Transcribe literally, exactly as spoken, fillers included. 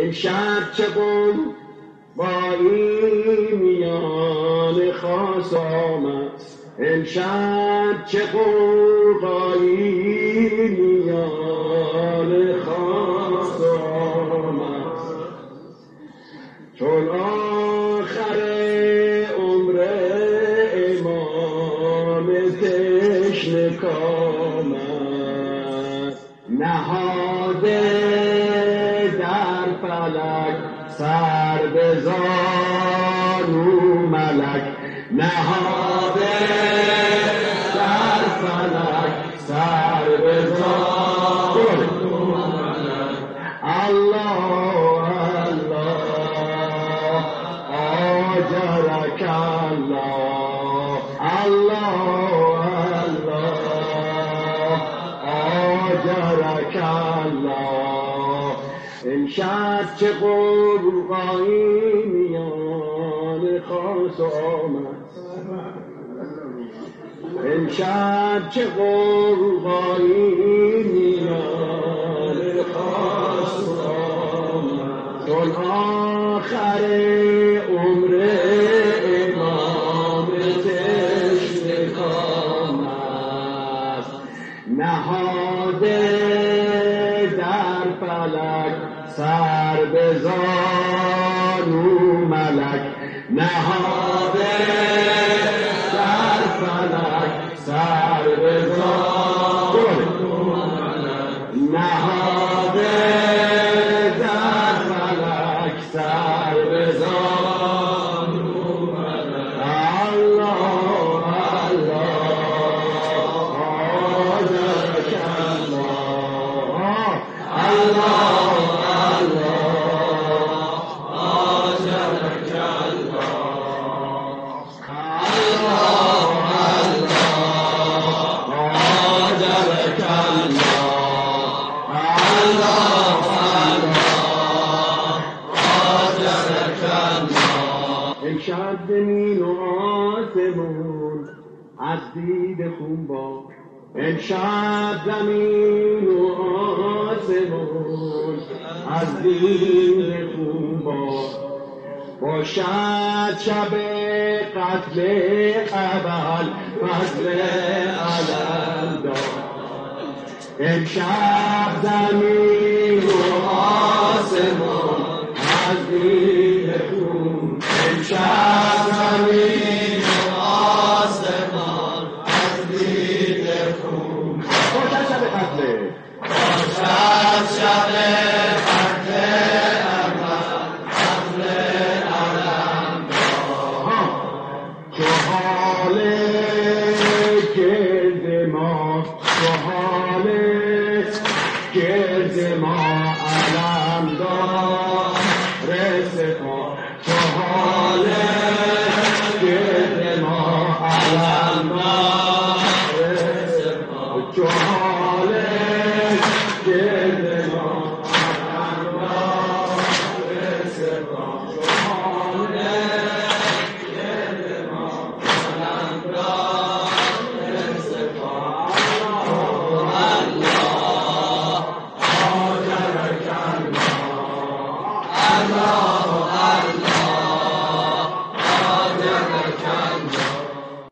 امشب چه قربایی میان خاص آمد، امشب چه قربایی میان خاص آمد، چون آخر عمر امام تشنه کامد، نهاده در فلک سر به زانو ملک، نهاده در فلک سر به زانو ملک. الله الله آجرک الله، الله الله آجرک الله. امشب چه قربایی میان خاص آمد، امشب چه قربایی میان خاص آمد، چون آخر عمر امام تشنه کامد، نهاده در فلک سر به زانو ملک، نهاده در فلک سر به زانو ملک، نهاده در فلک سر به زانو ملک. الله الله آجرک الله، الله امشب زمین و آسمون از دید خون با، امشب زمین و آسمون از دید خون با، باشد شب قتل ابل فضل علم داد. امشب زمین و آسمون از دید خون، امشب زمین و آسمان از دید خون، باشد شب قتل، باشد شب قتل ابل فضل علم داد. چو حال گرد ما، چو حال گرد ما علم داد رسپا، چو حال گرد ما علم داد رسپا، چو حال